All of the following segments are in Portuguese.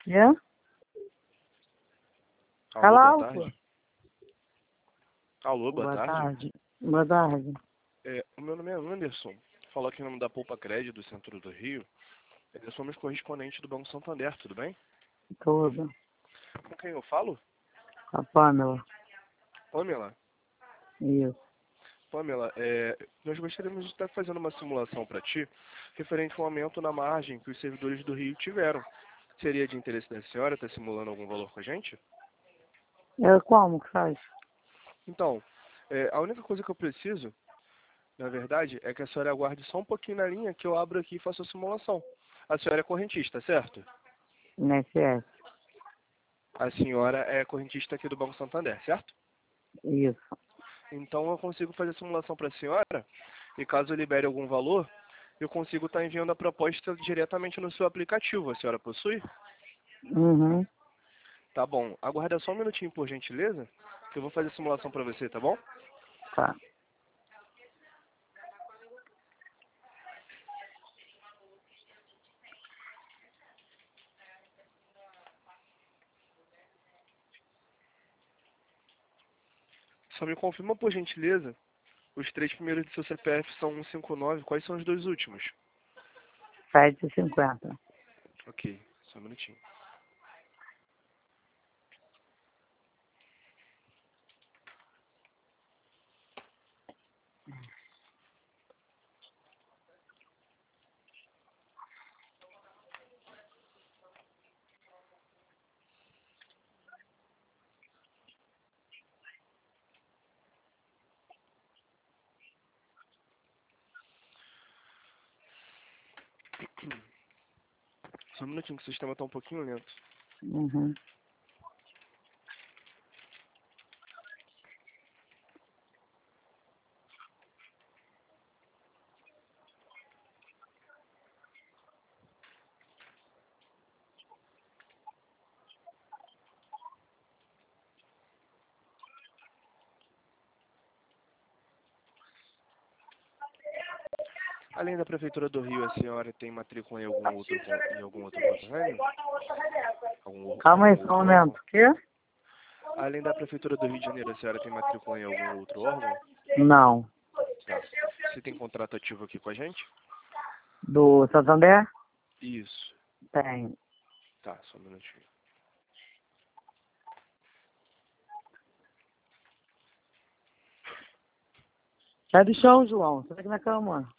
É? Alô, Fala boa alto. tarde. Alô, boa Boa tarde. tarde. Boa tarde. O meu nome é Anderson. Falo aqui em nome da Poupa Crédito do Centro do Rio. Somos correspondentes do Banco Santander, tudo bem? Tudo. Com quem eu falo? A Pamela. Pamela. Isso. Pamela, nós gostaríamos de estar fazendo uma simulação para ti, referente ao aumento na margem que os servidores do Rio tiveram. Seria de interesse da senhora estar simulando algum valor com a gente? É como que faz? Então, a única coisa que eu preciso, na verdade, é que a senhora aguarde só um pouquinho na linha que eu abro aqui e faço a simulação. A senhora é correntista, certo? INSS. A senhora é correntista aqui do Banco Santander, certo? Isso. Então eu consigo fazer a simulação para a senhora e caso eu libere algum valor, eu consigo estar enviando a proposta diretamente no seu aplicativo. A senhora possui? Uhum. Tá bom. Aguarda só um minutinho, por gentileza, que eu vou fazer a simulação para você, tá bom? Tá. Só me confirma, por gentileza, os três primeiros do seu CPF são 159. Quais são os dois últimos? 7,50. Ok, só um minutinho. Só um minutinho que o sistema está um pouquinho lento. Uhum. Além da Prefeitura do Rio, a senhora tem matrícula em algum outro convênio? Calma aí, Algum só um outro momento. órgão? O quê? Além da Prefeitura do Rio de Janeiro, a senhora tem matrícula em algum outro órgão? Não. Tá. Você tem contrato ativo aqui com a gente? Do Santander? Isso. Tem. Tá, só um minutinho. Sai do chão, João. Sai aqui na cama.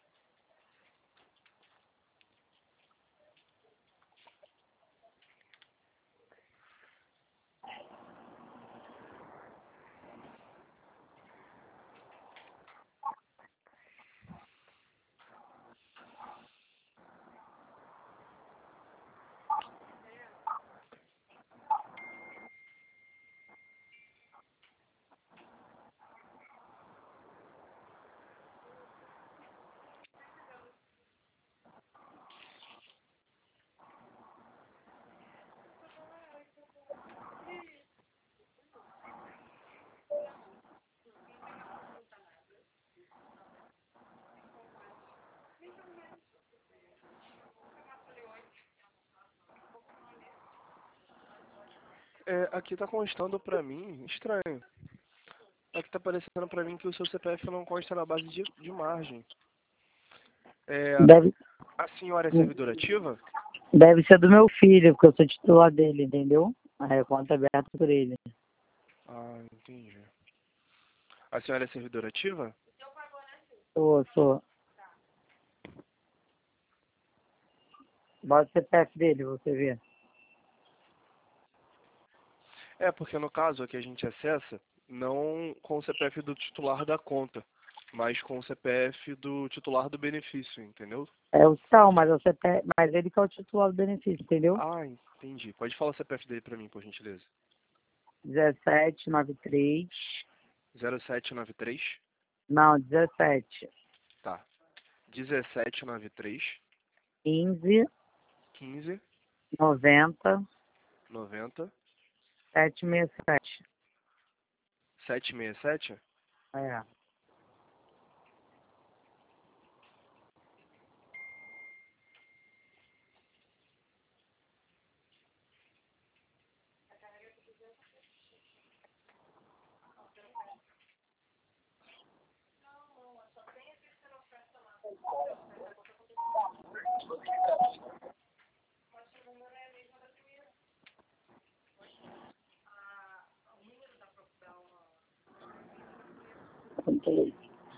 Aqui tá constando pra mim, estranho. Aqui tá aparecendo pra mim que o seu CPF não consta na base de margem. Deve, A senhora é servidora ativa? deve ser do meu filho, porque eu sou titular dele, entendeu? Aí a conta é aberta por ele. Ah, entendi. A senhora é servidora ativa? Sou. Bota o CPF dele, você vê. Porque no caso aqui a gente acessa não com o CPF do titular da conta, mas com o CPF do titular do benefício, entendeu? É o tal, mas, o CPF, mas ele que é o titular do benefício, entendeu? Ah, entendi. Pode falar o CPF dele pra mim, por gentileza. 1793. 0793. Não, 17. Tá. 1793 15, 15 90, 90 767. 767. É. Contei.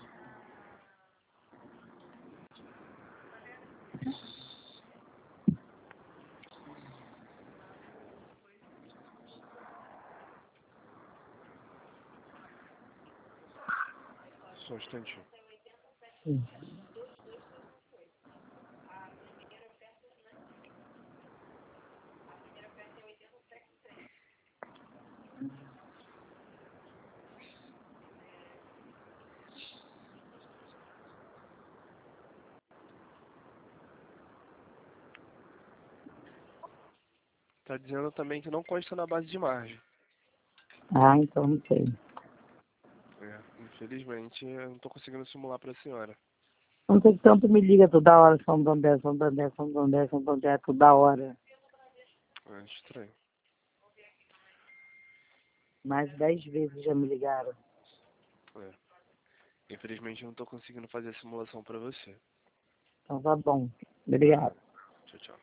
Só um instantinho. Sim. Tá dizendo também que não consta na base de margem. Ah, então não sei. Infelizmente, eu não tô conseguindo simular pra senhora. Não sei que tanto me liga toda hora, Santander, Santander, Santander, Santander, toda hora. É estranho. Mais de 10 vezes já me ligaram. É. Infelizmente, eu não tô conseguindo fazer a simulação pra você. Então tá bom. Nada. Obrigado. Tchau, tchau.